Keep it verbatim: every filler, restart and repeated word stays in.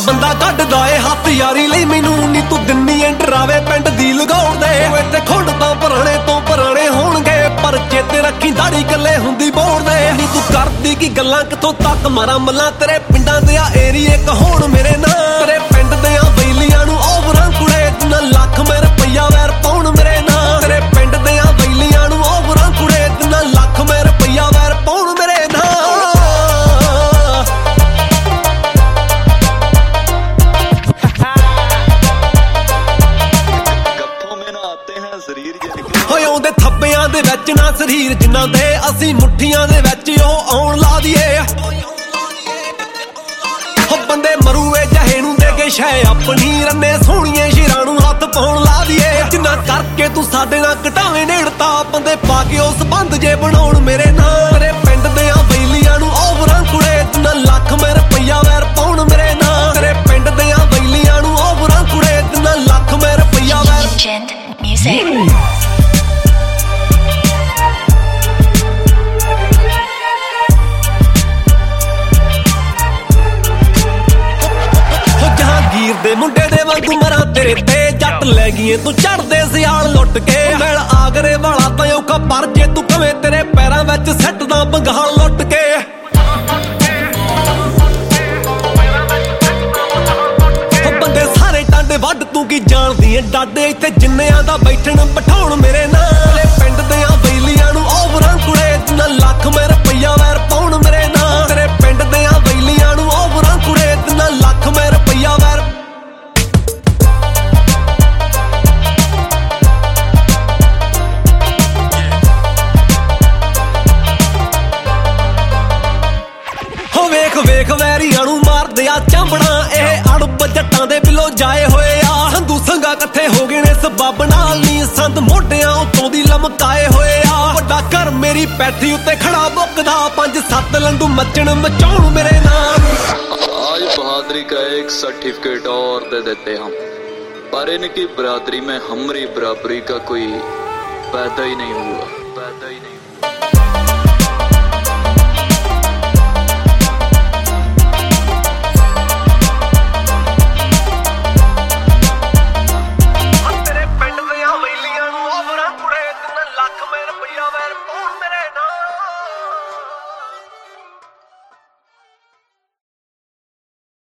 ਬੰਦਾ ਕੱਢਦਾ ਏ ਹੱਥ ਯਾਰੀ ਲਈ ਮੈਨੂੰ ਨੀ ਤੂੰ ਦਿੰਨੀ ਐ ਡਰਾਵੇ ਪਿੰਡ ਦੀ ਲਗਾਉਣ ਦੇ ਇੱਥੇ ਖੁੰਡ ਤਾਂ ਪੁਰਾਣੇ ਤੋਂ ਪੁਰਾਣੇ ਹੋਣਗੇ ਪਰ ਚੇਤੇ ਰੱਖੀ ਦਾੜੀ ਕੱਲੇ ਹੁੰਦੀ ਬੋੜ ਦੇ ਨੀ ਤੂੰ ਕਰਦੀ ਕੀ ਗੱਲਾਂ ਕਿੱਥੋਂ ਤੱਕ ਮਾਰਾਂ ਮੱਲਾਂ ਤੇਰੇ ਪਿੰਡਾਂ ਦੇ ਆ ਏਰੀਏ ਕਹਾਉਣ ਮੇਰੇ ਨਾਂ ਤੇਰੇ ਪਿੰਡ ਦੇ ਆ ਬੈਲੀਆਂ ਨੂੰ ਓਵਰਾਂ ਕੁੜੇ ਤਿੰਨ ਲੱਖ ਮੈਂ ਰੁਪਈਆ ਵੈਰ ਪਾਉਣ ਮੇਰੇ ਨਾਂ ਤੇਰੇ ਪਿੰਡ ਦੇ ਆ ਬੈਲੀਆਂ ਨੂੰ ਓਵਰਾਂ ਕੁੜੇ ਤਿੰਨ ਲੱਖ ਮੈਂ ਰੁਪਈਆ ਵੈਰ ਪਾਉਣ ਮੇਰੇ ਨਾਂ ਹੋਏ ਆਉਂਦੇ ਥੱਬਿਆਂ ਦੇ ਵਿੱਚ ਨਾ ਸਰੀਰ ਜਿਨ੍ਹਾਂ ਦੇ ਅਸੀਂ ਮੁੱਠੀਆਂ ਦੇ ਵਿੱਚ ਉਹ ਆਉਣ ਲਾ ਦੀਏ ਹੋ ਬੰਦੇ ਮਰੂਏ ਜਹੇ ਨੂੰ ਦੇ ਕੇ ਸ਼ੈ ਆਪਣੀ ਰੰਨੇ ਸੋਹਣੀਏ ਸ਼ੇਰਾਂ ਨੂੰ ਹੱਥ ਪਾਉਣ ਲਾ ਦੀਏ ਜਿੰਨਾ ਕਰਕੇ ਤੂੰ ਸਾਡੇ ਨਾਲ ਘਟਾਵੇਂ ਨੇੜਤਾ ਬੰਦੇ ਪਾ ਕੇ ਉਸ ਬੰਦ ਜੇ ਬਣਾਉਣ ਮੇਰੇ ਨਾਂ ਤੇਰੇ ਪਿੰਡ ਦੇ ਆ ਬੈਲੀਆਂ ਨੂੰ ਓਵਰਾਂ ਕੁੜੇ ਤਿੰਨ ਲੱਖ ਮੈਂ ਰੁਪਈਆ ਵੈਰ ਪਾਉਣ ਮੇਰੇ ਨਾਂ ਤੇਰੇ ਪਿੰਡ ਦੇ ਆ ਬੈਲੀਆਂ ਨੂੰ ਓਵਰਾਂ ਕੁੜੇ ਤਿੰਨ ਲੱਖ ਮੈਂ ਰੁਪਈਆ ਵੈਰ Music ਦੇ ਮੁੰਡੇ ਦੇ ਵਾਂਗੂ ਮਰਾਂ ਤੇਰੇ ਤੇ ਜੱਟ ਲੈ ਗਈਏ ਤੂੰ ਚੜਦੇ ਸਿਆਲ ਲੁੱਟ ਕੇ ਮਿਲ ਆਗਰੇ ਵਾਲਾ ਤਾਂ ਔਖਾ ਪਰ ਜੇ ਤੂੰ ਕਵੇਂ ਤੇਰੇ ਪੈਰਾਂ ਵਿੱਚ ਸੱਟਦਾ ਬੰਗਾਲ ਲੁੱਟ ਕੇ ਬੰਦੇ ਸਾਰੇ ਟਾਂਡੇ ਵੱਢ ਤੂੰ ਕੀ ਜਾਣਦੀ ਏ ਡਾਡੇ ਇੱਥੇ ਜਿੰਨਿਆਂ ਦਾ ਬੈਠਣ ਬਿਠਾਉਣ ਮੇਰੇ ਨਾਲ ਪਿੰਡ ਦੇ ਆ ਬੈਲੀਆਂ ਨੂੰ ਓਵਰਾਂ ਕੁੜੇ ਤਿੰਨ ਲੱਖ ਮੈਂ ਰੁਪਈਆ ਵੈਰ ਪਾਉਣ ਮੇਰੇ ਨਾਲ ਤੇਰੇ ਪਿੰਡ ਦੇ ਆ ਬੈਲੀਆਂ ਨੂੰ ਓਵਰਾਂ ਕੁੜੇ ਤਿੰਨ ਲੱਖ ਮੈਂ ਰੁਪਈਆ ਵੈਰ ਵੇਖ ਵੇਖ ਵੈਰੀਆਂ ਨੂੰ ਮਾਰਦੇ ਆ ਚਾਂਬਣਾ ਇਹ ਅੜਬ ਜੱਟਾਂ ਦੇ ਬਿੱਲੋ ਜਾਏ ਹੋਏ ਆ ਸੰਧੂ ਸੰਗਾ ਇਕੱਠੇ ਹੋ ਗਏ ਨੇ ਸਬੱਬ ਨਾਲ ਨੀ ਸੰਦ ਮੋਢਿਆਂ ਉੱਤੋਂ ਦੀ ਲਮਕਾਏ ਹੋਏ ਆ ਵੱਡਾ ਘਰ ਮੇਰੀ ਪੈਠੀ ਉੱਤੇ ਖੜਾ ਬੁੱਕਦਾ ਪੰਜ ਸੱਤ ਲੰਡੂ ਮੱਚਣ ਮਚਾਉਣ ਮੇਰੇ ਨਾਮ आज बहादुरी का एक सर्टिफिकेट और दे देते हम पर इनकी बरादरी में हमारी बराबरी का कोई पैदा ही नहीं हुआ।